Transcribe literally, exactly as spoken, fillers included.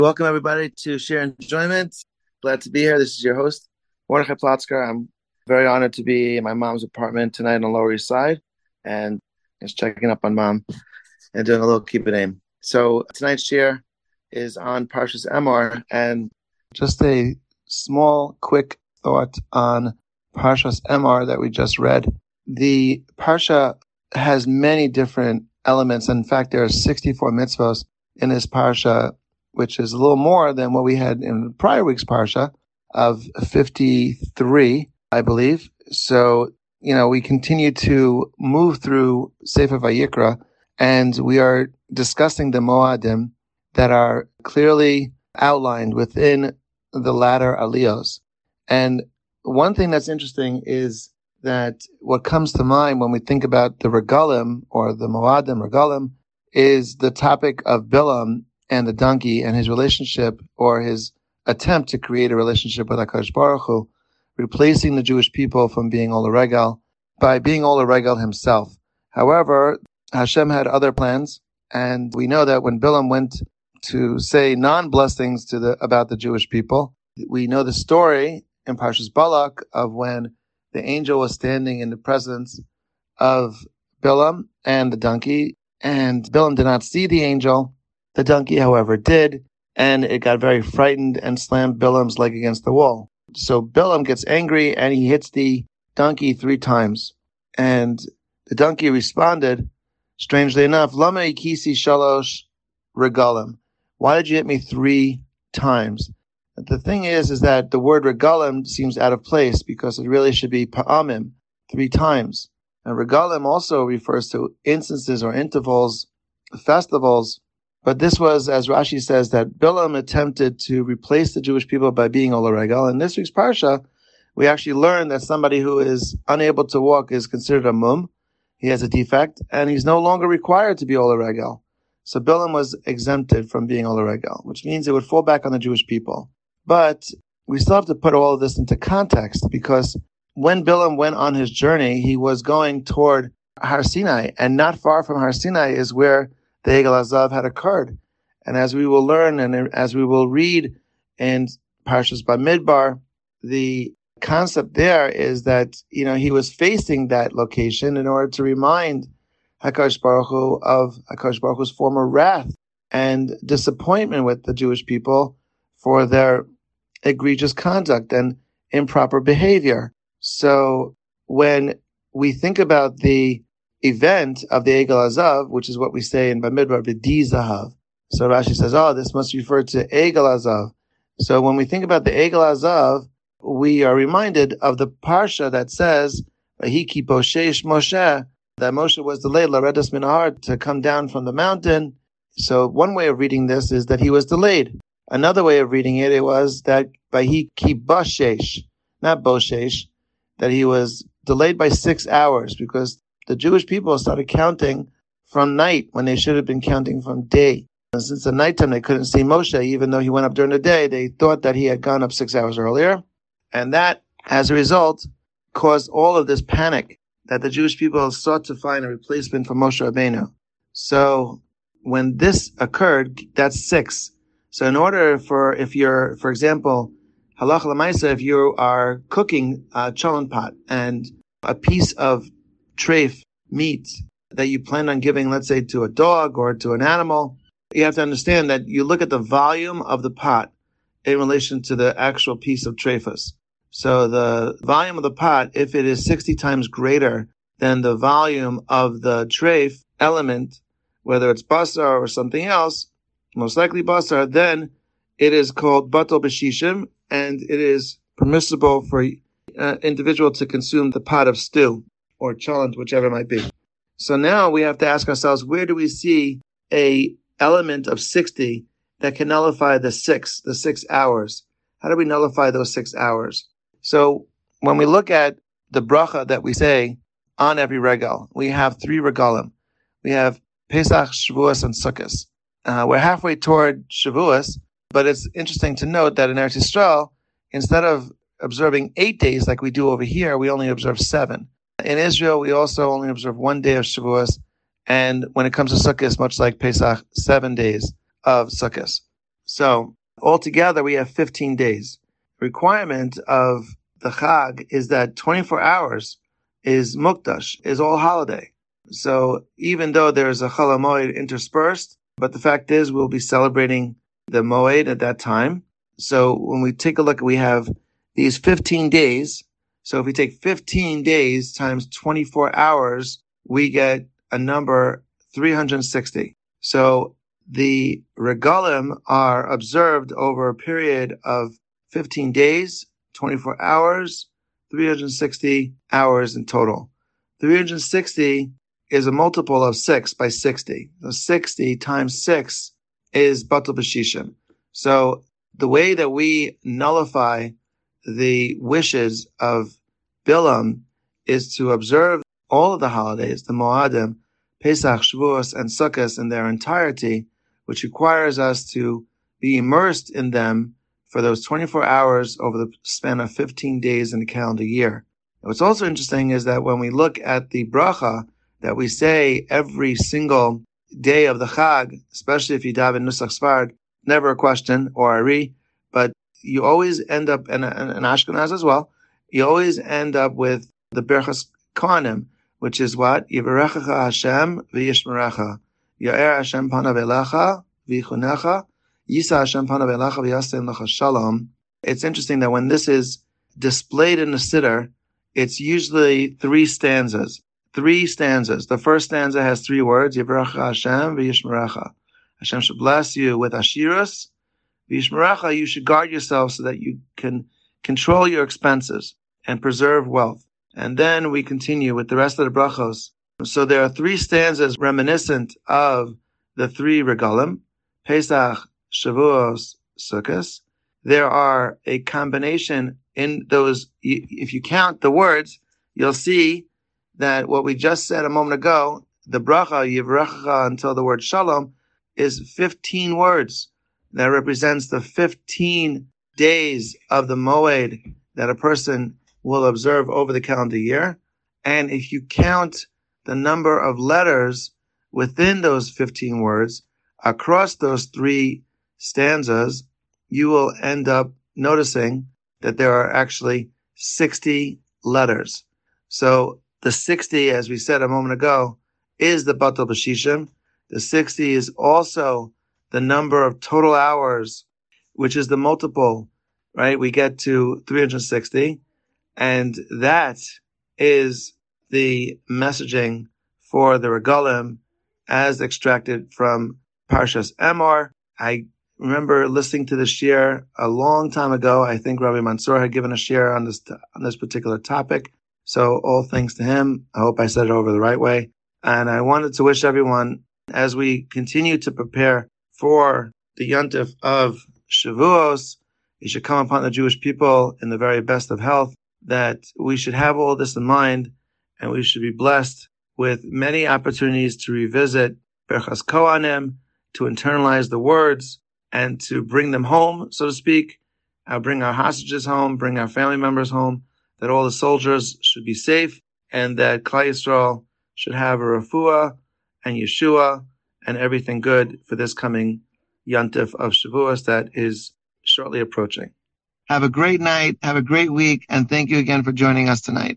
Welcome, everybody, to Share Enjoyment. Glad to be here. This is your host, Mordechai Plotzker. I'm very honored to be in my mom's apartment tonight on the Lower East Side and just checking up on mom and doing a little keep it aim. So tonight's share is on Parshas Emor, and just a small, quick thought on Parshas Emor that we just read. The Parsha has many different elements. In fact, there are sixty-four mitzvos in this Parsha, which is a little more than what we had in the prior week's Parsha of fifty-three, I believe. So, you know, we continue to move through Sefer Vayikra, and we are discussing the Moadim that are clearly outlined within the latter aliyos. And one thing that's interesting is that what comes to mind when we think about the Regalim, or the Moadim Regalim, is the topic of Bilam and the donkey and his relationship, or his attempt to create a relationship with HaKadosh Baruch Hu, replacing the Jewish people from being Ola Regal by being Ola Regal himself. However, Hashem had other plans, and we know that when Bilam went to say non-blessings to the about the Jewish people, we know the story in Parshas Balak of when the angel was standing in the presence of Bilam and the donkey, and Bilam did not see the angel. The donkey, however, did, and it got very frightened and slammed Bilam's leg against the wall. So Bilam gets angry, and he hits the donkey three times. And the donkey responded, strangely enough, Lama ikisi shalosh regalim. Why did you hit me three times? The thing is, is that the word regalim seems out of place, because it really should be pa'amim, three times. And regalim also refers to instances or intervals, festivals. But this was, as Rashi says, that Bilam attempted to replace the Jewish people by being Ola Regal. In this week's Parsha, we actually learn that somebody who is unable to walk is considered a mum. He has a defect, and he's no longer required to be Ola Regal. So Bilam was exempted from being Ola Regal, which means it would fall back on the Jewish people. But we still have to put all of this into context, because when Bilam went on his journey, he was going toward Har Sinai, and not far from Har Sinai is where the Egel Azav had occurred. And as we will learn, and as we will read in Parshas Bamidbar, the concept there is that, you know, he was facing that location in order to remind HaKadosh Baruch Hu of HaKadosh Baruch Hu's former wrath and disappointment with the Jewish people for their egregious conduct and improper behavior. So when we think about the event of the Egel Azav, which is what we say in Bamidbar, B'di Zahav. So Rashi says, oh, this must refer to Egel Azav. So when we think about the Egel Azav, we are reminded of the Parsha that says, Vahiki Boshesh Moshe, that Moshe was delayed, Laredas min har, to come down from the mountain. So one way of reading this is that he was delayed. Another way of reading it, it was that Vahiki Boshesh, not Boshesh, that he was delayed by six hours, because the Jewish people started counting from night when they should have been counting from day. And since the nighttime they couldn't see Moshe, even though he went up during the day, they thought that he had gone up six hours earlier. And that, as a result, caused all of this panic that the Jewish people sought to find a replacement for Moshe Rabbeinu. So when this occurred, that's six. So in order for, if you're, for example, halacha l'maisa, if you are cooking a cholent pot and a piece of treif meat that you plan on giving, let's say, to a dog or to an animal, you have to understand that you look at the volume of the pot in relation to the actual piece of treifus. So the volume of the pot, if it is sixty times greater than the volume of the treif element, whether it's basar or something else, most likely basar, then it is called batal b'shishim, and it is permissible for an individual to consume the pot of stew or cholent, whichever it might be. So now we have to ask ourselves, where do we see a element of sixty that can nullify the six, the six hours? How do we nullify those six hours? So when we look at the bracha that we say on every regal, we have three regalim. We have Pesach, Shavuos, and Sukkot. Uh, we're halfway toward Shavuos, but it's interesting to note that in Eretz Yisrael, instead of observing eight days like we do over here, we only observe seven. In Israel, we also only observe one day of Shavuos, and when it comes to Sukkot, much like Pesach, seven days of Sukkot. So altogether, we have fifteen days. Requirement of the Chag is that twenty-four hours is Mukdash, is all holiday. So even though there's a Chol HaMoed interspersed, but the fact is we'll be celebrating the Moed at that time. So when we take a look, we have these fifteen days. So if we take fifteen days times twenty-four hours, we get a number three hundred sixty. So the regalim are observed over a period of fifteen days, twenty-four hours, three hundred sixty hours in total. three hundred sixty is a multiple of six by sixty. So sixty times six is Batul B'Shishim. So the way that we nullify the wishes of Bilam is to observe all of the holidays, the Moadim, Pesach, Shavuos, and Sukkot in their entirety, which requires us to be immersed in them for those twenty-four hours over the span of fifteen days in the calendar year. And what's also interesting is that when we look at the bracha that we say every single day of the Chag, especially if you daven Nusach Sfard, never a question or Ari, but you always end up, and, and, and Ashkenaz as well, you always end up with the Berachas Kohanim, which is what? Yivarechecha Hashem v'yishmerecha. Ya'er Hashem panav elecha v'yichunecha. Yisa Hashem panav elecha v'yasem lecha shalom. It's interesting that when this is displayed in the Siddur, it's usually three stanzas. Three stanzas. The first stanza has three words. Yivarechecha Hashem v'yishmerecha. Hashem should bless you with Ashirus. V'yishmerecha, you should guard yourself so that you can control your expenses and preserve wealth. And then we continue with the rest of the brachos. So there are three stanzas reminiscent of the three regalim, Pesach, Shavuos, Sukkot. There are a combination in those. If you count the words, you'll see that what we just said a moment ago, the bracha, Yivrechecha, until the word Shalom, is fifteen words. That represents the fifteen days of the Moed that a person will observe over the calendar year. And if you count the number of letters within those fifteen words across those three stanzas, you will end up noticing that there are actually sixty letters. So the sixty, as we said a moment ago, is the Batul B'Shishim. The sixty is also the number of total hours, which is the multiple, right? We get to three hundred sixty. And that is the messaging for the regalim as extracted from Parshas Emor. I remember listening to the shir a long time ago. I think Rabbi Mansour had given a shir on this on this particular topic. So all thanks to him. I hope I said it over the right way. And I wanted to wish everyone, as we continue to prepare for the Yontif of Shavuos, it should come upon the Jewish people in the very best of health, that we should have all this in mind, and we should be blessed with many opportunities to revisit Berachas Kohanim, to internalize the words, and to bring them home, so to speak, uh, bring our hostages home, bring our family members home, that all the soldiers should be safe, and that Klal Yisrael should have a refuah and Yeshua and everything good for this coming Yontif of Shavuos that is shortly approaching. Have a great night, have a great week, and thank you again for joining us tonight.